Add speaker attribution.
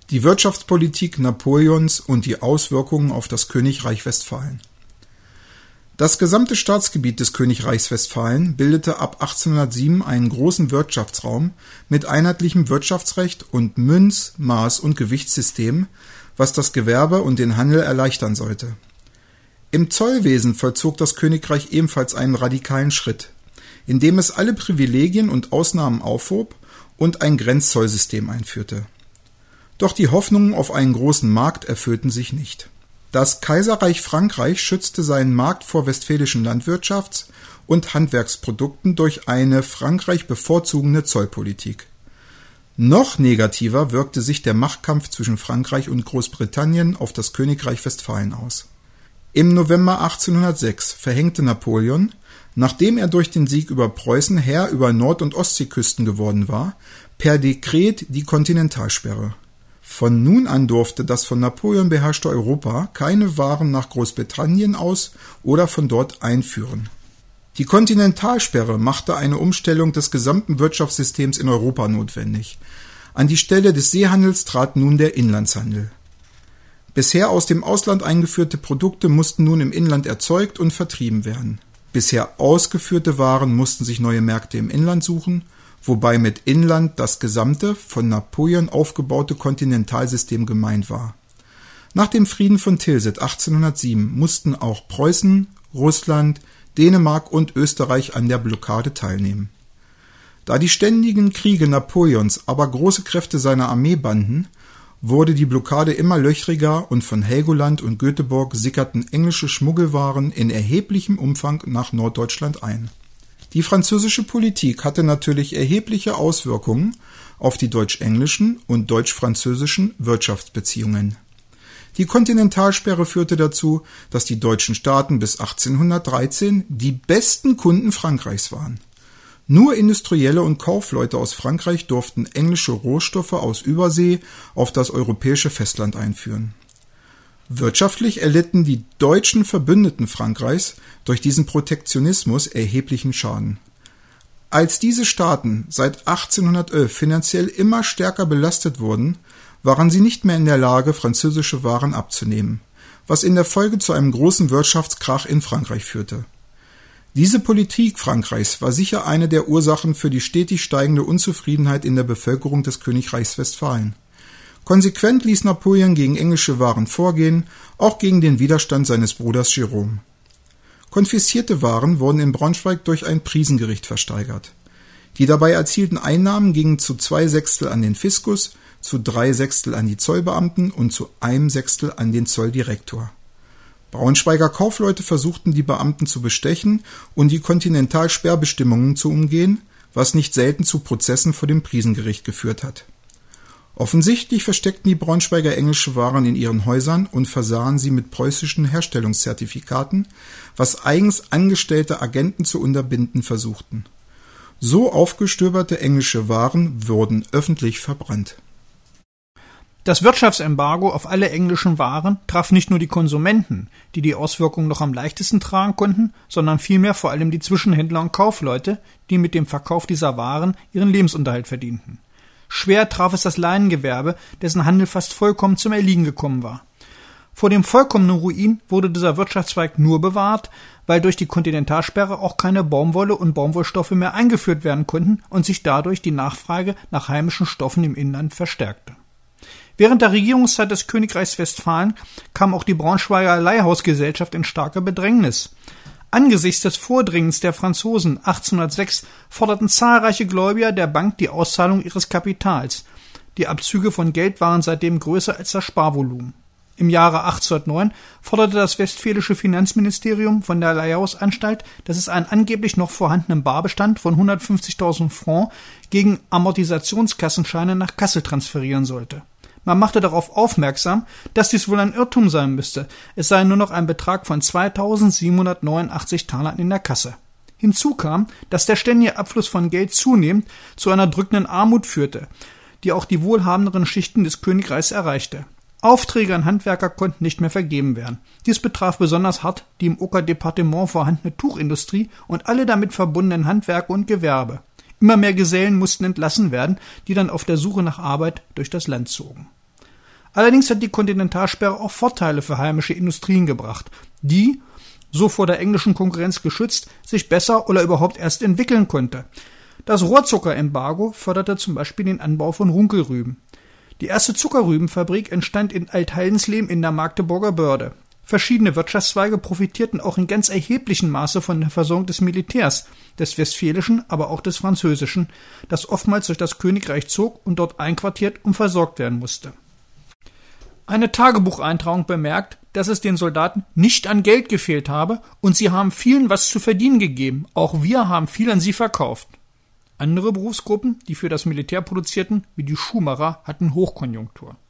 Speaker 1: Die Wirtschaftspolitik Napoleons und die Auswirkungen auf das Königreich Westfalen. Das gesamte Staatsgebiet des Königreichs Westfalen bildete ab 1807 einen großen Wirtschaftsraum mit einheitlichem Wirtschaftsrecht und Münz-, Maß- und Gewichtssystem, was das Gewerbe und den Handel erleichtern sollte. Im Zollwesen vollzog das Königreich ebenfalls einen radikalen Schritt, indem es alle Privilegien und Ausnahmen aufhob und ein Grenzzollsystem einführte. Doch die Hoffnungen auf einen großen Markt erfüllten sich nicht. Das Kaiserreich Frankreich schützte seinen Markt vor westfälischen Landwirtschafts- und Handwerksprodukten durch eine Frankreich bevorzugende Zollpolitik. Noch negativer wirkte sich der Machtkampf zwischen Frankreich und Großbritannien auf das Königreich Westfalen aus. Im November 1806 verhängte Napoleon, nachdem er durch den Sieg über Preußen Herr über Nord- und Ostseeküsten geworden war, per Dekret die Kontinentalsperre. Von nun an durfte das von Napoleon beherrschte Europa keine Waren nach Großbritannien aus oder von dort einführen. Die Kontinentalsperre machte eine Umstellung des gesamten Wirtschaftssystems in Europa notwendig. An die Stelle des Seehandels trat nun der Inlandshandel. Bisher aus dem Ausland eingeführte Produkte mussten nun im Inland erzeugt und vertrieben werden. Bisher ausgeführte Waren mussten sich neue Märkte im Inland suchen, wobei mit Inland das gesamte, von Napoleon aufgebaute Kontinentalsystem gemeint war. Nach dem Frieden von Tilsit 1807 mussten auch Preußen, Russland, Dänemark und Österreich an der Blockade teilnehmen. Da die ständigen Kriege Napoleons aber große Kräfte seiner Armee banden, wurde die Blockade immer löchriger und von Helgoland und Göteborg sickerten englische Schmuggelwaren in erheblichem Umfang nach Norddeutschland ein. Die französische Politik hatte natürlich erhebliche Auswirkungen auf die deutsch-englischen und deutsch-französischen Wirtschaftsbeziehungen. Die Kontinentalsperre führte dazu, dass die deutschen Staaten bis 1813 die besten Kunden Frankreichs waren. Nur Industrielle und Kaufleute aus Frankreich durften englische Rohstoffe aus Übersee auf das europäische Festland einführen. Wirtschaftlich erlitten die deutschen Verbündeten Frankreichs durch diesen Protektionismus erheblichen Schaden. Als diese Staaten seit 1811 finanziell immer stärker belastet wurden, waren sie nicht mehr in der Lage, französische Waren abzunehmen, was in der Folge zu einem großen Wirtschaftskrach in Frankreich führte. Diese Politik Frankreichs war sicher eine der Ursachen für die stetig steigende Unzufriedenheit in der Bevölkerung des Königreichs Westfalen. Konsequent ließ Napoleon gegen englische Waren vorgehen, auch gegen den Widerstand seines Bruders Jérôme. Konfiszierte Waren wurden in Braunschweig durch ein Prisengericht versteigert. Die dabei erzielten Einnahmen gingen zu 2/6 an den Fiskus, zu 3/6 an die Zollbeamten und zu 1/6 an den Zolldirektor. Braunschweiger Kaufleute versuchten die Beamten zu bestechen und die Kontinentalsperrbestimmungen zu umgehen, was nicht selten zu Prozessen vor dem Prisengericht geführt hat. Offensichtlich versteckten die Braunschweiger englische Waren in ihren Häusern und versahen sie mit preußischen Herstellungszertifikaten, was eigens angestellte Agenten zu unterbinden versuchten. So aufgestöberte englische Waren wurden öffentlich verbrannt.
Speaker 2: Das Wirtschaftsembargo auf alle englischen Waren traf nicht nur die Konsumenten, die die Auswirkungen noch am leichtesten tragen konnten, sondern vielmehr vor allem die Zwischenhändler und Kaufleute, die mit dem Verkauf dieser Waren ihren Lebensunterhalt verdienten. Schwer traf es das Leinengewerbe, dessen Handel fast vollkommen zum Erliegen gekommen war. Vor dem vollkommenen Ruin wurde dieser Wirtschaftszweig nur bewahrt, weil durch die Kontinentalsperre auch keine Baumwolle und Baumwollstoffe mehr eingeführt werden konnten und sich dadurch die Nachfrage nach heimischen Stoffen im Inland verstärkte. Während der Regierungszeit des Königreichs Westfalen kam auch die Braunschweiger Leihhausgesellschaft in starke Bedrängnis. Angesichts des Vordringens der Franzosen 1806 forderten zahlreiche Gläubiger der Bank die Auszahlung ihres Kapitals. Die Abzüge von Geld waren seitdem größer als das Sparvolumen. Im Jahre 1809 forderte das westfälische Finanzministerium von der Leihhausanstalt, dass es einen angeblich noch vorhandenen Barbestand von 150.000 Francs gegen Amortisationskassenscheine nach Kassel transferieren sollte. Man machte darauf aufmerksam, dass dies wohl ein Irrtum sein müsste. Es sei nur noch ein Betrag von 2.789 Talern in der Kasse. Hinzu kam, dass der ständige Abfluss von Geld zunehmend zu einer drückenden Armut führte, die auch die wohlhabenderen Schichten des Königreichs erreichte. Aufträge an Handwerker konnten nicht mehr vergeben werden. Dies betraf besonders hart die im Oker-Departement vorhandene Tuchindustrie und alle damit verbundenen Handwerke und Gewerbe. Immer mehr Gesellen mussten entlassen werden, die dann auf der Suche nach Arbeit durch das Land zogen. Allerdings hat die Kontinentalsperre auch Vorteile für heimische Industrien gebracht, die, so vor der englischen Konkurrenz geschützt, sich besser oder überhaupt erst entwickeln konnte. Das Rohrzuckerembargo förderte zum Beispiel den Anbau von Runkelrüben. Die erste Zuckerrübenfabrik entstand in Altheidensleben in der Magdeburger Börde. Verschiedene Wirtschaftszweige profitierten auch in ganz erheblichem Maße von der Versorgung des Militärs, des Westfälischen, aber auch des Französischen, das oftmals durch das Königreich zog und dort einquartiert und versorgt werden musste. Eine Tagebucheintragung bemerkt, dass es den Soldaten nicht an Geld gefehlt habe und sie haben vielen was zu verdienen gegeben. Auch wir haben viel an sie verkauft. Andere Berufsgruppen, die für das Militär produzierten, wie die Schuhmacher, hatten Hochkonjunktur.